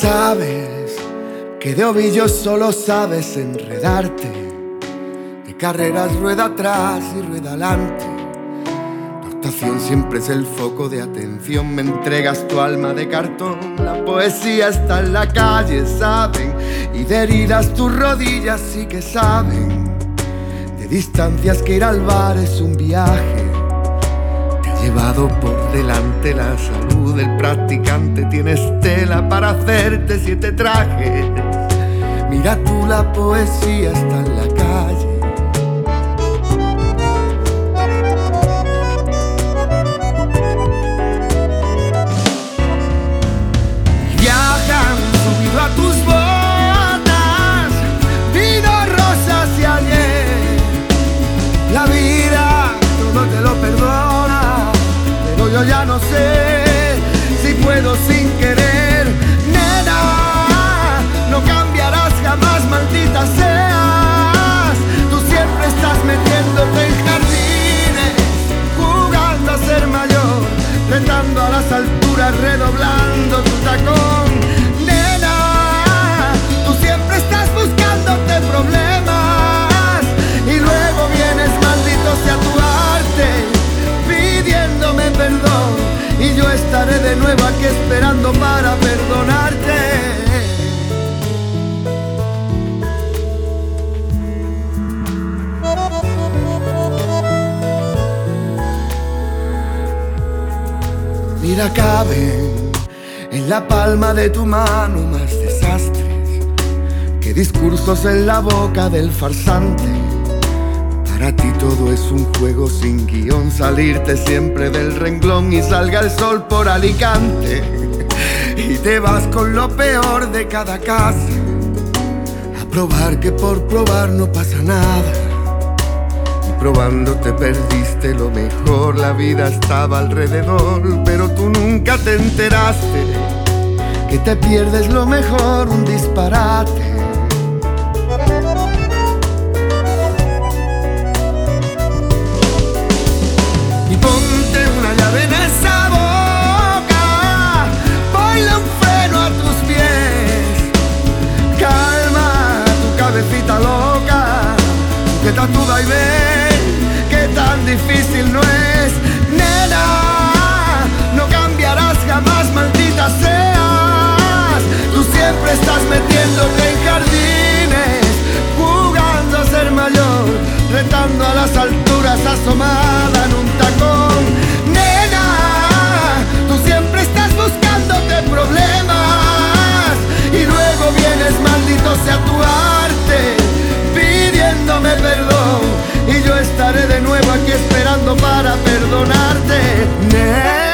sabes que de ovillos solo sabes enredarte, de carreras rueda atrás y rueda adelante. Tu actuación siempre es el foco de atención, me entregas tu alma de cartón. La poesía está en la calle, saben, y de heridas tus rodillas sí que saben. De distancias que ir al bar es un viaje, llevado por delante la salud del practicante. Tienes tela para hacerte 7 trajes. Mira tú, la poesía está en la calle. Viajan subido a tus botas, vino, rosas y ayer. La vida todo te lo perdona, pero yo ya no sé si puedo sin querer. Nena, no cambiarás jamás, maldita seas. Tú siempre estás metiéndote en jardines, jugando a ser mayor, retando a las alturas, redoblando tu tacón. Nena, tú siempre estás buscándote problemas y luego vienes, maldito sea tu arte, pidiéndome perdón, y yo estaré de nuevo aquí esperando para perdonarte. Mira, caben en la palma de tu mano más desastres que discursos en la boca del farsante. Para ti todo es un juego sin guión, salirte siempre del renglón y salga el sol por Alicante. Y te vas con lo peor de cada casa, a probar que por probar no pasa nada. Y probando te perdiste lo mejor, la vida estaba alrededor, pero tú nunca te enteraste que te pierdes lo mejor, un disparate. Loca, que tatuda y ve que tan difícil no es. Nena, no cambiarás jamás, maldita seas. Tú siempre estás metiéndote en jardines, jugando a ser mayor, retando a las alturas, asomada en un tacón. Nena, tú siempre estás buscándote problemas y luego vienes, maldito sea tu arte, pidiéndome perdón, y yo estaré de nuevo aquí esperando para perdonarte.